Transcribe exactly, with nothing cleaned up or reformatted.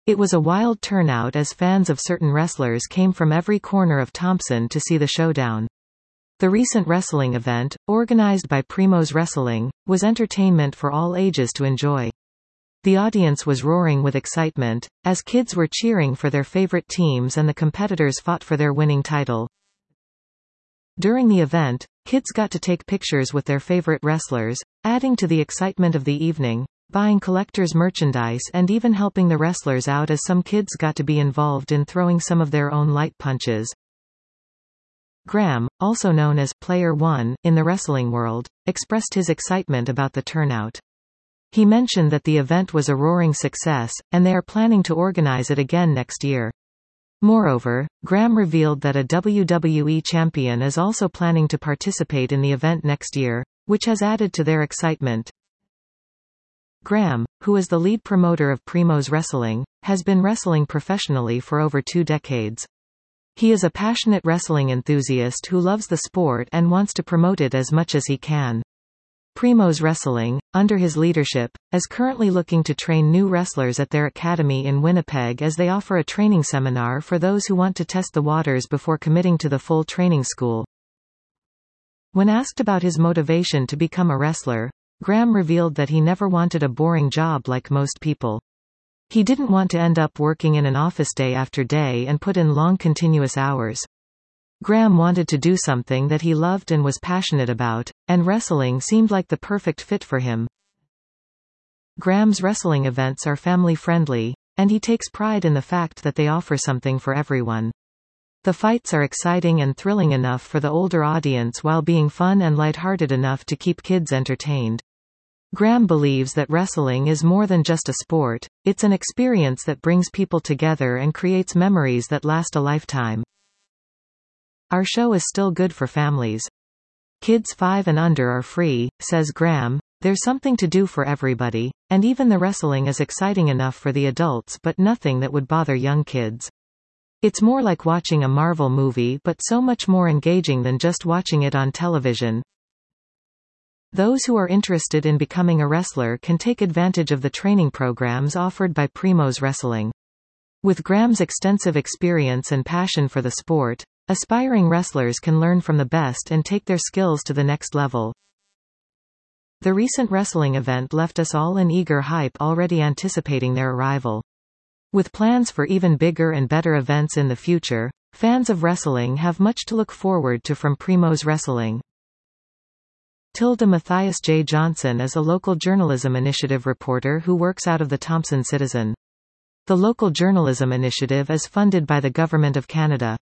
It was a wild turnout as fans of certain wrestlers came from every corner of Thompson to see the showdown. The recent wrestling event, organized by Primoz Wrestling, was entertainment for all ages to enjoy. The audience was roaring with excitement, as kids were cheering for their favorite teams and the competitors fought for their winning title. During the event, kids got to take pictures with their favorite wrestlers, adding to the excitement of the evening, buying collectors' merchandise and even helping the wrestlers out, as some kids got to be involved in throwing some of their own light punches. Graham, also known as Player One in the wrestling world, expressed his excitement about the turnout. He mentioned that the event was a roaring success, and they are planning to organize it again next year. Moreover, Graham revealed that a W W E champion is also planning to participate in the event next year, which has added to their excitement. Graham, who is the lead promoter of Primoz Wrestling, has been wrestling professionally for over two decades. He is a passionate wrestling enthusiast who loves the sport and wants to promote it as much as he can. Primoz Wrestling, under his leadership, is currently looking to train new wrestlers at their academy in Winnipeg, as they offer a training seminar for those who want to test the waters before committing to the full training school. When asked about his motivation to become a wrestler, Graham revealed that he never wanted a boring job like most people. He didn't want to end up working in an office day after day and put in long continuous hours. Graham wanted to do something that he loved and was passionate about, and wrestling seemed like the perfect fit for him. Graham's wrestling events are family-friendly, and he takes pride in the fact that they offer something for everyone. The fights are exciting and thrilling enough for the older audience while being fun and lighthearted enough to keep kids entertained. Graham believes that wrestling is more than just a sport, it's an experience that brings people together and creates memories that last a lifetime. Our show is still good for families. Kids five and under are free, says Graham. There's something to do for everybody, and even the wrestling is exciting enough for the adults, but nothing that would bother young kids. It's more like watching a Marvel movie, but so much more engaging than just watching it on television. Those who are interested in becoming a wrestler can take advantage of the training programs offered by Primoz Wrestling. With Graham's extensive experience and passion for the sport, aspiring wrestlers can learn from the best and take their skills to the next level. The recent wrestling event left us all in eager hype, already anticipating their arrival. With plans for even bigger and better events in the future, fans of wrestling have much to look forward to from Primoz Wrestling. Tilda Matthias J. Johnson is a local journalism initiative reporter who works out of the Thompson Citizen. The local journalism initiative is funded by the Government of Canada.